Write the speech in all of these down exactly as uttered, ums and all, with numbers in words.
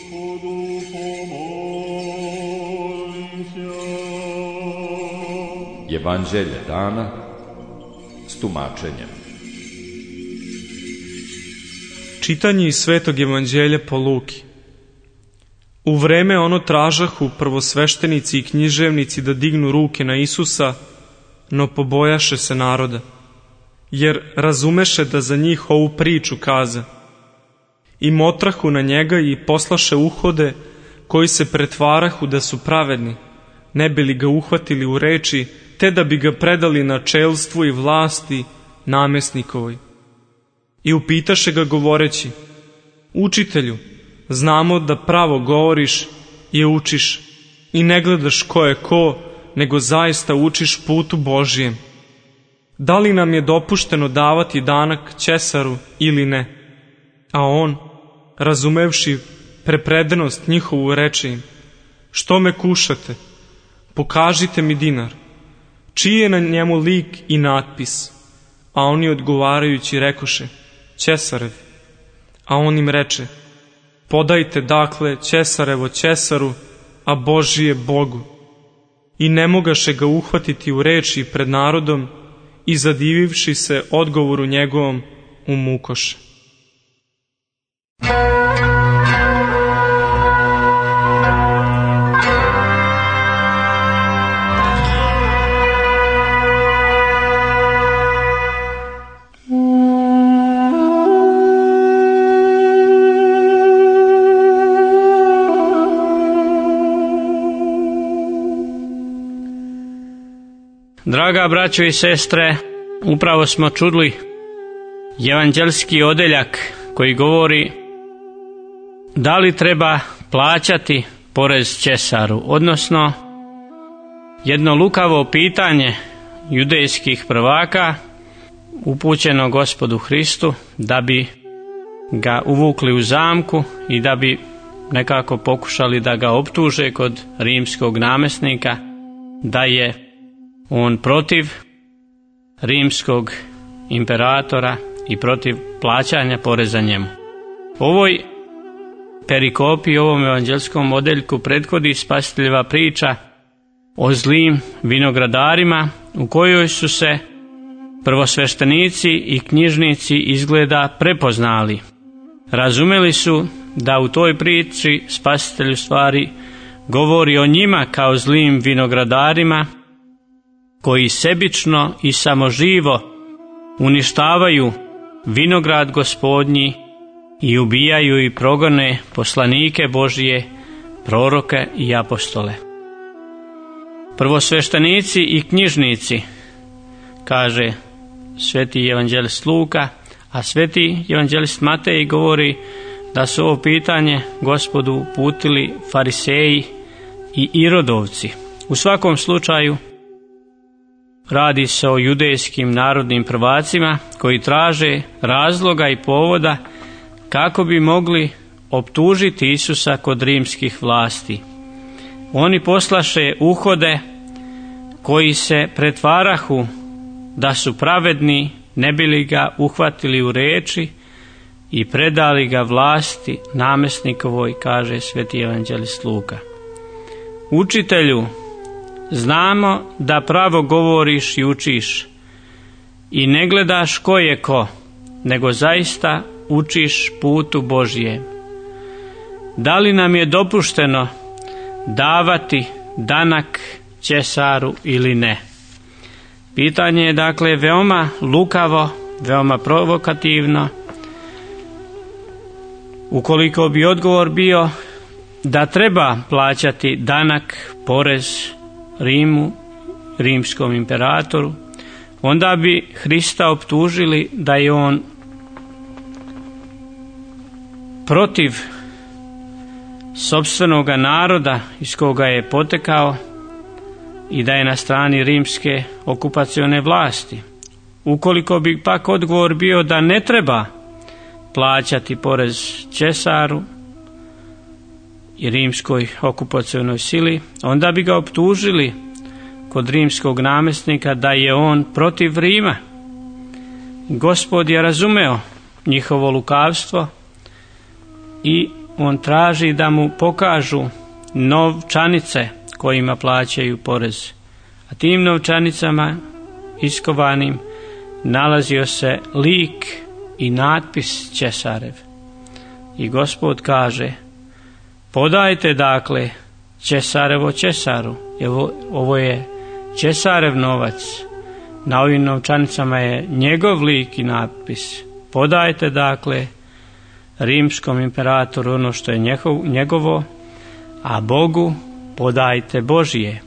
Evanđelje dana s tumačenjem. Čitanje iz Svetog evanđelja po Luki. U vreme ono tražahu prvosveštenici i književnici da dignu ruke na Isusa, no pobojaše se naroda, jer razumeše da za njih ovu priču kaza. I motrahu na njega i poslaše uhode koji se pretvarahu da su pravedni, ne bi li ga uhvatili u reči, te da bi ga predali načelstvu i vlasti namesnikovoj. I upitaše ga govoreći: Učitelju, znamo da pravo govoriš i učiš i ne gledaš ko je ko, nego zaista učiš putu Božijem. Da li nam je dopušteno davati danak Ćesaru ili ne? A on, razumevši prepredenost njihovu, reče im: Što me kušate? Pokažite mi dinar. Čiji je na njemu lik i natpis? A oni odgovarajući rekoše: Ćesarev. A on im reče: Podajte dakle Ćesarevo Ćesaru, a Božije Bogu. I ne mogaše ga uhvatiti u reči pred narodom i zadivivši se odgovoru njegovom umukoše. Draga braćo i sestre, upravo smo čuli evanđelski odeljak koji govori da li treba plaćati porez Ćesaru, odnosno jedno lukavo pitanje judejskih prvaka upućeno Gospodu Hristu da bi ga uvukli u zamku i da bi nekako pokušali da ga optuže kod rimskog namesnika da je on protiv rimskog imperatora i protiv plaćanja poreza njemu. Ovoj perikopi, ovom evanđelskom odeljku prethodi spasiteljeva priča o zlim vinogradarima u kojoj su se prvosveštenici i knjižnici izgleda prepoznali. Razumeli su da u toj priči spasitelj u stvari govori o njima kao zlim vinogradarima koji sebično i samoživo uništavaju vinograd Gospodnji i ubijaju i progone poslanike Božije, proroke i apostole. Prvosveštenici i knjižnici, kaže sveti evanđelist Luka, a sveti evanđelist Matej govori da su ovo pitanje Gospodu uputili fariseji i irodovci. U svakom slučaju radi se o judejskim narodnim prvacima koji traže razloga i povoda kako bi mogli optužiti Isusa kod rimskih vlasti. Oni poslaše uhode koji se pretvarahu da su pravedni, ne bi li ga uhvatili u reči i predali ga vlasti namesnikovoj, kaže sveti evanđelist Luka. Učitelju, znamo da pravo govoriš i učiš i ne gledaš ko je ko, nego zaista učiš putu Božije. Da li nam je dopušteno davati danak Ćesaru ili ne? Pitanje je dakle veoma lukavo, veoma provokativno. Ukoliko bi odgovor bio da treba plaćati danak, porez Rimu, rimskom imperatoru, onda bi Hrista optužili da je on protiv sopstvenoga naroda iz koga je potekao i da je na strani rimske okupacione vlasti. Ukoliko bi pak odgovor bio da ne treba plaćati porez Ćesaru i rimskoj okupacionoj sili, onda bi ga optužili kod rimskog namesnika da je on protiv Rima. Gospod je razumeo njihovo lukavstvo i on traži da mu pokažu novčanice kojima plaćaju porez. A tim novčanicama iskovanim nalazio se lik i natpis Ćesarev. I Gospod kaže: podajte dakle Ćesarevo Ćesaru. Evo, ovo je Ćesarev novac. Na ovim novčanicama je njegov lik i natpis. Podajte dakle rimskom imperatoru ono što je njegov, njegovo, a Bogu podajte Božije.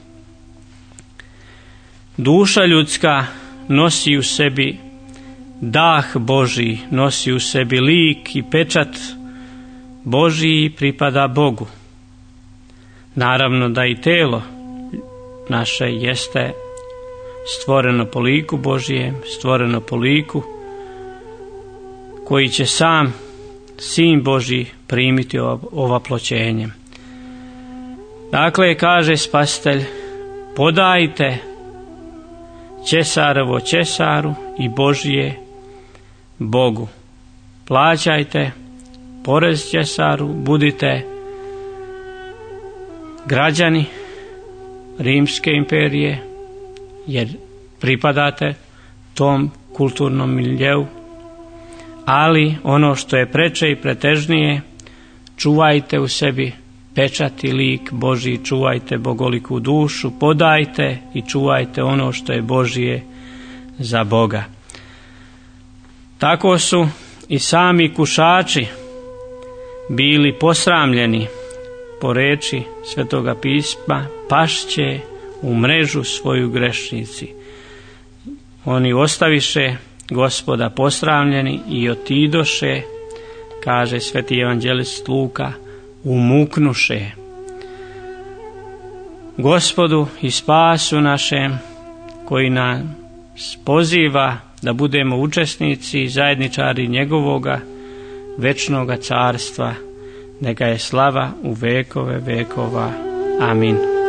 Duša ljudska nosi u sebi dah Božji, nosi u sebi lik i pečat Božji pripada Bogu. Naravno da i telo naše jeste stvoreno po liku Božijem, stvoreno po liku koji će sam Sin Božji primiti ovaploćenjem. Dakle, kaže Spasitelj: podajte Ćesarevo Ćesaru i Božije Bogu. Plaćajte porez Ćesaru, budite građani Rimske imperije, jer pripadate tom kulturnom miljeu, ali ono što je preče i pretežnije, čuvajte u sebi pečat i lik Božji, čuvajte bogoliku dušu, podajte i čuvajte ono što je Božije za Boga. Tako su i sami kušači bili posramljeni po reči Svetoga pisma: pašće u mrežu svoju grešnici. Oni ostaviše Gospoda posramljeni i otidoše, kaže sveti evanđelist Luka, umuknuše. Gospodu i spasu našem, koji nas poziva da budemo učesnici i zajedničari njegovoga večnoga carstva, neka je slava u vekove vekova. Amin.